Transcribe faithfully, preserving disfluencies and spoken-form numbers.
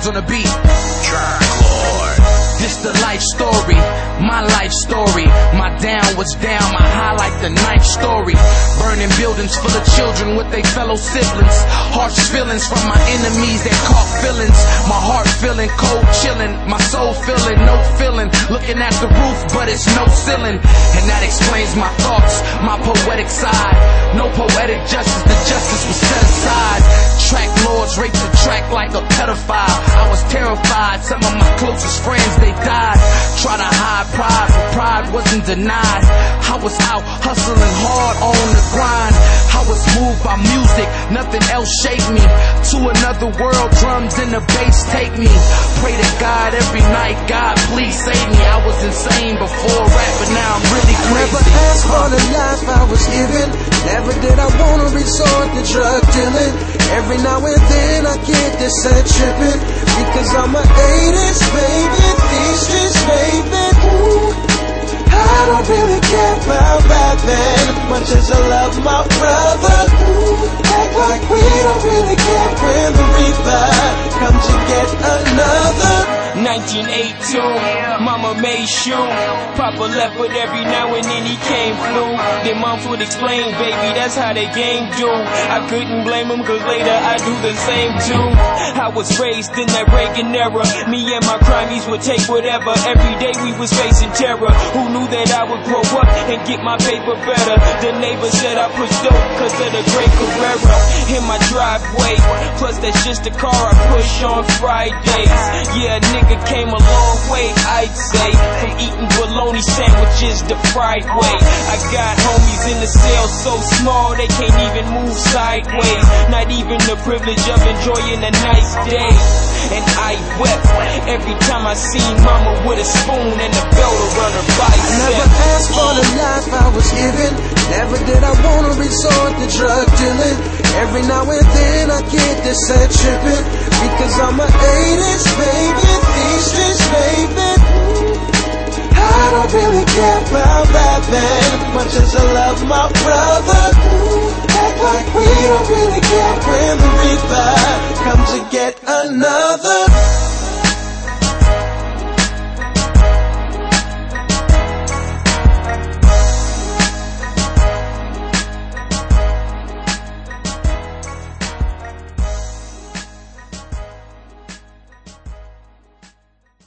Lords on the beat. Track Lord. This the life story, my life story. My down was down, my high like the ninth story. Burning buildings full of children with their fellow siblings. Harsh feelings from my enemies that caught feelings. My heart feeling cold, chilling. My soul feeling no feeling. Looking at the roof, but it's no ceiling. And that explains my thoughts, my poetic side. No poetic justice, the justice was set aside. Track lords raped the track like a pedophile. I was terrified, some of my closest friends, they died. Try to hide pride, but pride wasn't denied. I was out hustling hard on the grind. I was moved by music, nothing else shaped me. To another world, drums and the bass take me. Pray to God every night, God please save me. I was insane before rap, but now I'm really crazy. Never asked for the life I was given. Never did I wanna resort to drug dealing. Every now and then I get this set tripping. Because I'm a eighties baby, these streets baby. Ooh, I don't really care about rapping much as I love my brother. Ooh, act like we don't really care when the reaper comes to get another. nineteen eighty-two, mama made shoe. Papa left, but every now and then he came through. Then moms would explain, baby, that's how they game do. I couldn't blame him, cause later I do the same too. I was raised in that Reagan era. Me and my crimies would take whatever. Every day we was facing terror. Who knew that I would grow up and get my paper better? The neighbor said I pushed dope cause of the great Carrera in my driveway. Plus that's just the car I push on Fridays. Yeah, nigga came a long way, I'd say. From eating bologna sandwiches to fried way. I got homies in the cell so small they can't even move sideways. Not even the privilege of enjoying a nice day. And I wept every time I seen mama with a spoon and a belt around her bicep. Never asked for the life I was given. Never did I wanna resort to drug dealing. Every now and then I get this set tripping. Because I'm a eighties baby, these streets baby. I don't really care about rapping much as I love my brother. Act like we don't really care when the reaper comes to get another.